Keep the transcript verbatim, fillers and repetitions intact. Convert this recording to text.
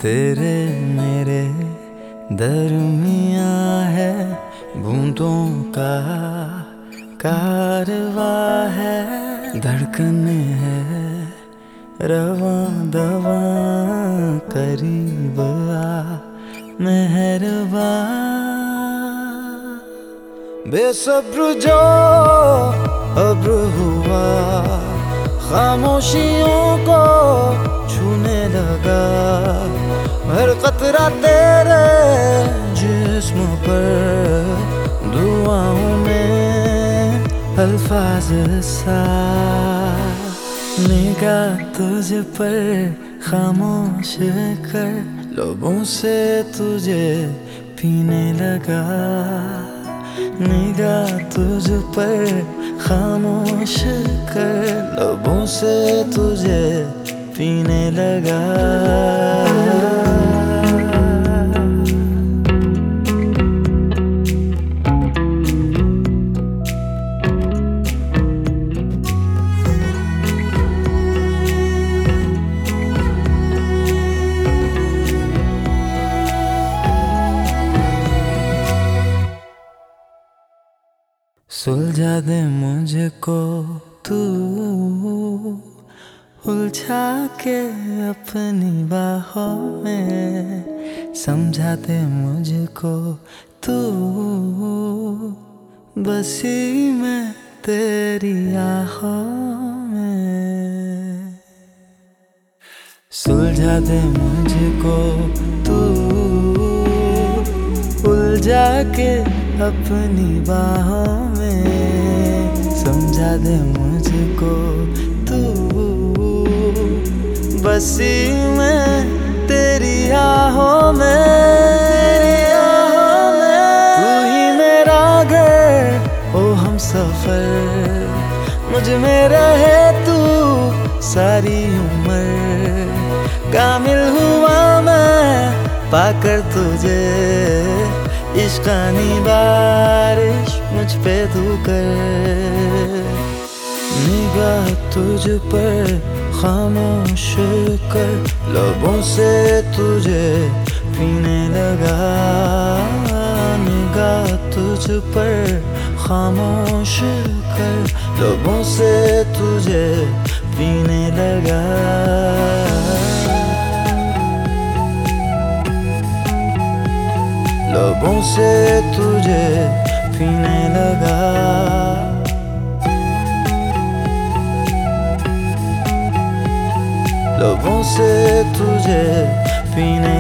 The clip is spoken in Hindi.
तेरे मेरे दरमिया है बूंदों का कारवा है, धड़कन है रवां दवां, करीब आ मेहरबा। बेसब्र जो अब्र हुआ, खामोशियों को छूने लगा, हर कतरा तेरे जिस्म पर दुआओं में अल्फाज सा। निगाह तुझ पर खामोश कर लोगों से तुझे पीने लगा, निगाह तुझ पर खामोश कर लोगों से तुझे पीने लगा। सुलझा दे मुझको तू, उलझा के अपनी बाहों में, समझा दे मुझको तू, बसी मैं तेरी आहों में। सुलझा दे मुझको तू, उलझा के अपनी बाहों में, समझा दे मुझको तू, बसी मैं तेरी आहों में। तू ही मेरा घर ओ हम सफर, मुझ में रहे तू सारी उम्र, कामिल हुआ मैं पाकर तुझे, इश्कानी बारिश मुझ पे तू कर। निगाह तुझ पर खामोश कर लबों से तुझे पीने लगा, निगाह तुझ पर खामोश कर लबों से तुझे पीने लगा। लबों से तुझे पीने लगा, लबों से तुझे पीने